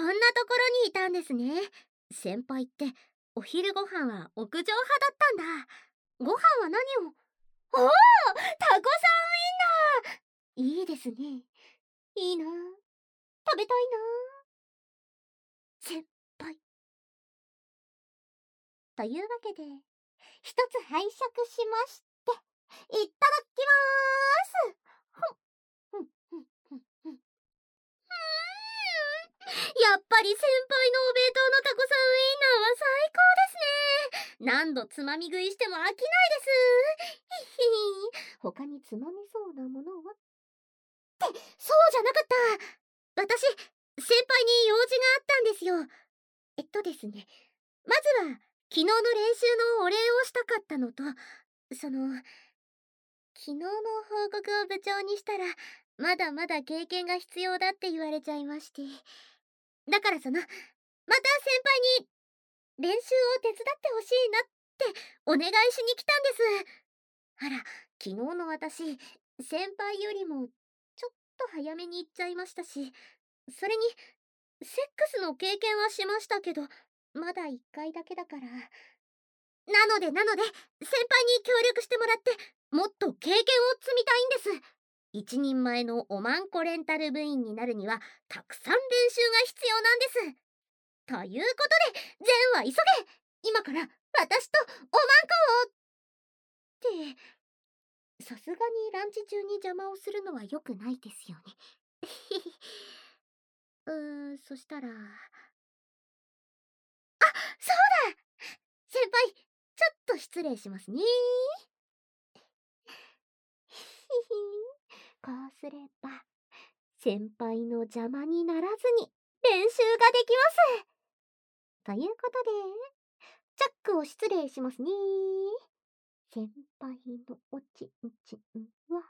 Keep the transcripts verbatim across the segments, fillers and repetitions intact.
んなところにいたんですね。先輩ってお昼ご飯は屋上派だったんだ。ご飯は何を？おお、タコさんウインナー、いいですね。いいな、食べたいな。先輩。というわけで一つ拝借しまして、いただきまーす。ふんふんふんふんふん。やっぱり先輩のお弁当のタコさんウインナーは最高ですね。何度つまみ食いしても飽きないです。ひひひ。他につまみそうなものはって、そうじゃなかった。私、先輩に用事があったんですよ。えっとですね、まずは昨日の練習のお礼をしたかったのと、その昨日の報告を部長にしたらまだまだ経験が必要だって言われちゃいまして、だからそのまた先輩に練習を手伝ってほしいなってお願いしに来たんです。あら、昨日の私、先輩よりもちょっと早めに行っちゃいましたし、それにセックスの経験はしましたけど、まだいっかいだけだから。なのでなので先輩に協力してもらって、もっと経験を積みたいんです。一人前のおまんこレンタル部員になるにはたくさん練習が必要なんです。ということで、善は急げ。今から私とおまんこをって、さすがにランチ中に邪魔をするのは良くないですよね。うーん、そしたら、あ、そうだ、先輩、ちょっと失礼しますね。ひひ、こうすれば先輩の邪魔にならずに練習ができます。ということで、チャックを失礼しますね。先輩のおちんちんは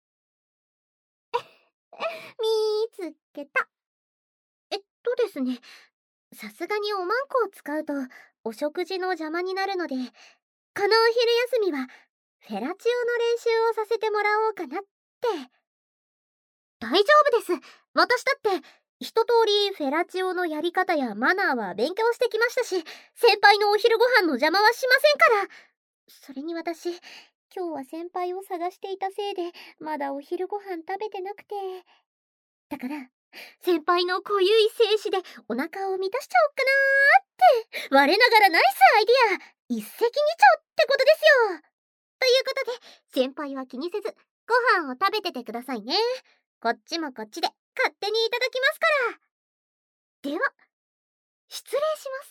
みーつけた。えっとですね、さすがにおまんこを使うとお食事の邪魔になるので、このお昼休みはフェラチオの練習をさせてもらおうかなって。大丈夫です。私だって一通りフェラチオのやり方やマナーは勉強してきましたし、先輩のお昼ご飯の邪魔はしませんから。それに私、今日は先輩を探していたせいでまだお昼ご飯食べてなくて、だから先輩の濃ゆい精子でお腹を満たしちゃおっかなーって、我ながらナイスアイディア、一石二鳥ってことですよ。ということで、先輩は気にせずご飯を食べててくださいね。こっちもこっちで勝手にいただきますから。では失礼します。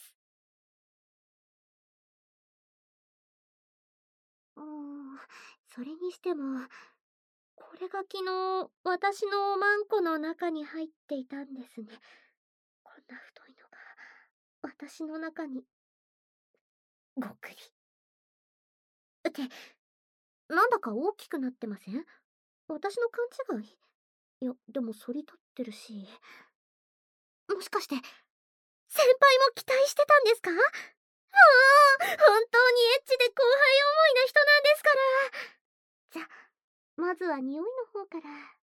うーん、それにしてもこれが昨日私のおまんこの中に入っていたんですね。こんな太いのが私の中にごくりって、なんだか大きくなってません？私の勘違い？いや、でも反り立ってるし、もしかして先輩も期待してたんですか？もう本当にエッチで後輩思いな人なんですから。じゃ、まずは匂いの方から。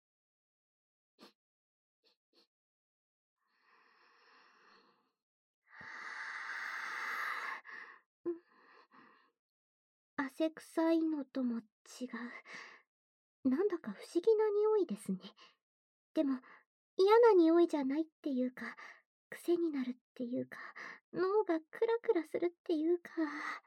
汗臭いのとも違う。なんだか不思議な匂いですね。でも嫌な匂いじゃないっていうか、癖になるっていうか、脳がクラクラするっていうか。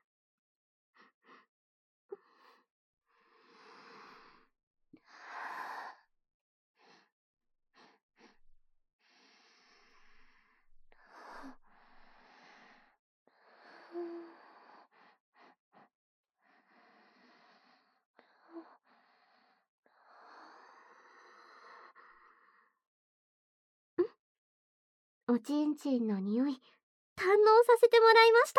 おちんちんの匂い、堪能させてもらいました。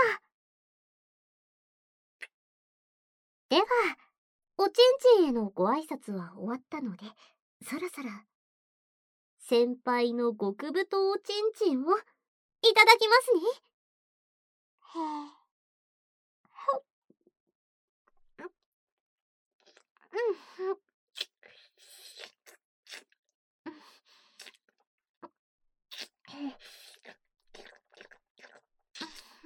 では、おちんちんへのご挨拶は終わったので、そろそろ先輩の極太おちんちんをいただきますね。へえ。ほっ。うん。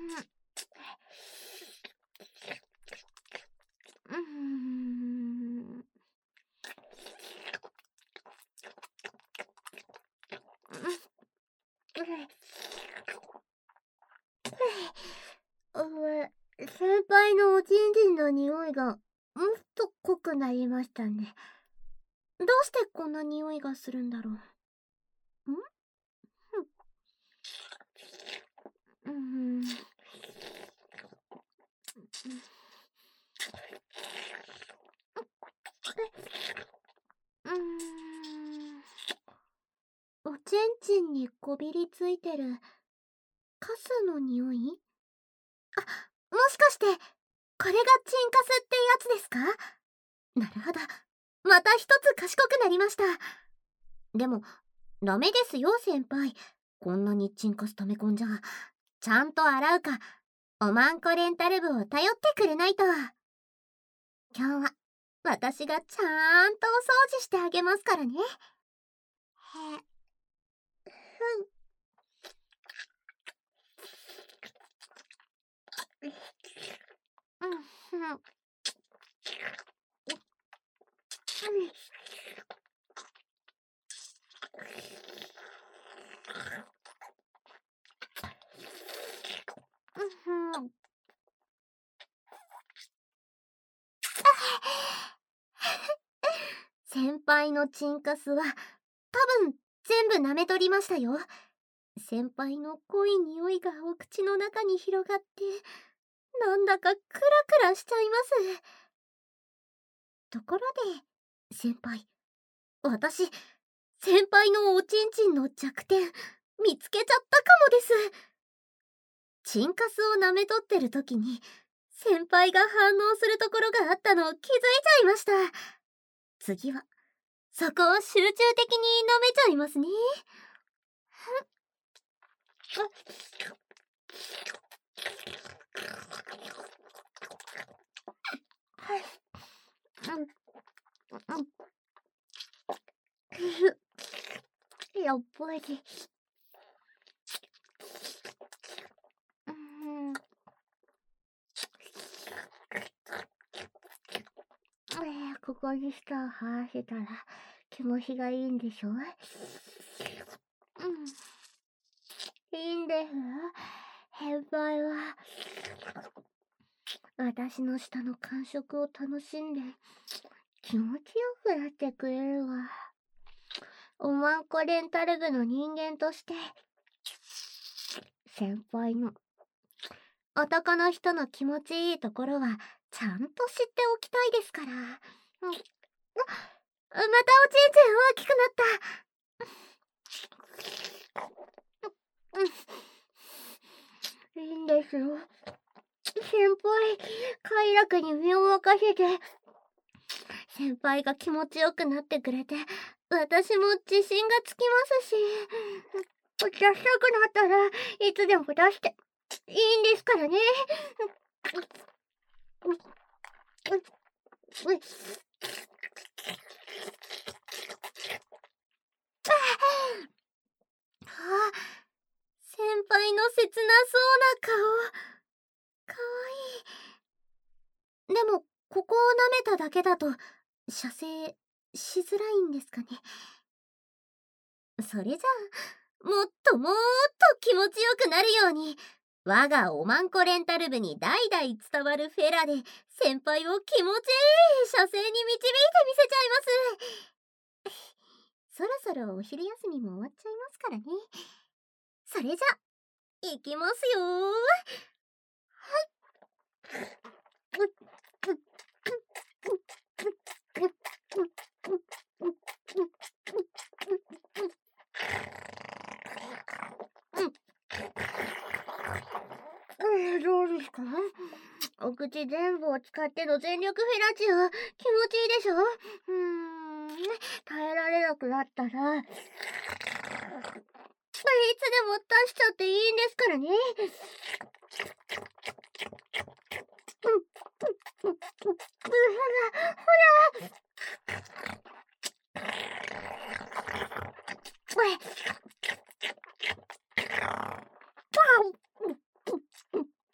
うーん。先輩のおちんちんの匂いがもっと濃くなりましたね。どうしてこんな匂いがするんだろう。ん？うん。うーん。おちんちんにこびりついてるカスの匂い？あ、もしかしてこれがチンカスってやつですか？なるほど。また一つ賢くなりました。でもダメですよ先輩。こんなにチンカス溜め込んじゃちゃんと洗うかおまんこレンタル部を頼ってくれないと。今日は私がちゃんとお掃除してあげますからね。へふん。うんふん。先輩のチンカスは多分全部舐め取りましたよ。先輩の濃い匂いがお口の中に広がってなんだかクラクラしちゃいます。ところで先輩、私先輩のおちんちんの弱点見つけちゃったかもです。チンカスを舐め取ってる時に先輩が反応するところがあったのを気づいちゃいました。次はそこを集中的に舐めちゃいますね。やっぱりうんここに舌を這わせたら気持ちがいいんでしょう。うん、いいんです。先輩は私の舌の感触を楽しんで気持ちよくなってくれるわ。おまんこレンタル部の人間として先輩の男の人の気持ちいいところはちゃんと知っておきたいですから。うん、またおちんちん大きくなった。いいんですよ先輩。快楽に身を任せて先輩が気持ちよくなってくれて私も自信がつきますし、出したくなったらいつでも出していいんですからね。あ、先輩の切なそうな顔、かわいい。でもここを舐めただけだと射精しづらいんですかね。それじゃあもっともっと気持ちよくなるように我がおまんこレンタル部に代々伝わるフェラで先輩を気持ちいい射精に導いてみせちゃいます。そろそろお昼休みも終わっちゃいますからね。それじゃいきますよー。どうですか？お口全部を使っての全力フェラチオ気持ちいいでしょ？うーん、耐えられなくなったらいつでも出しちゃっていいんですからね。ほらほらこれ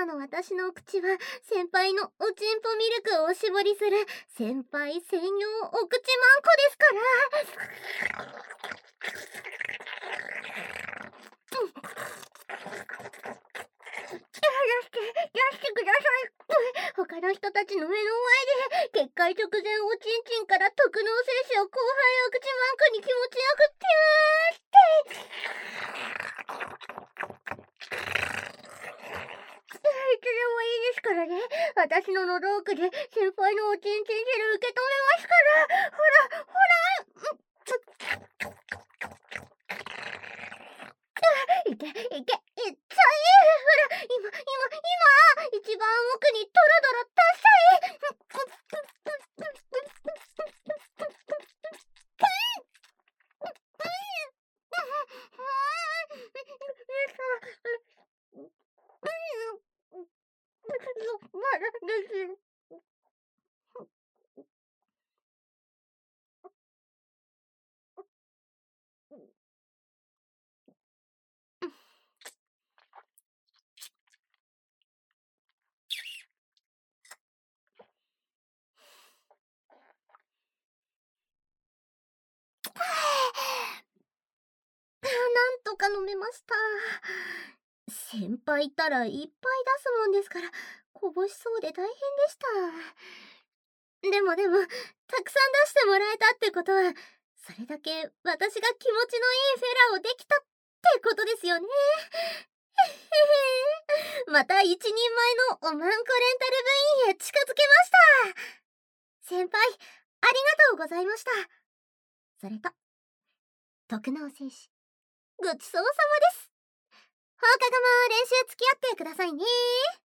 今の私の口は先輩のおちんぽミルクをおしぼりする先輩専用お口まんこですから。出してください。他の人たちの目の前で結界直前おちんちんから特納精子を後輩お口まんこに気持ちよくっていつでもいいですからね。私の喉奥で先輩のおちんちん汁受け止めますから。ほらほら、いけいけ、いっちゃい。ほら、今今今一番奥にドロドロ出したい。まだです。なんとか飲めました。先輩ったらいっぱい出すもんですからこぼしそうで大変でした。でもでもたくさん出してもらえたってことはそれだけ私が気持ちのいいフェラをできたってことですよね。また一人前のおまんこレンタル部員へ近づけました。先輩ありがとうございました。それと特納精子ごちそうさまです。放課後も練習付き合ってくださいね。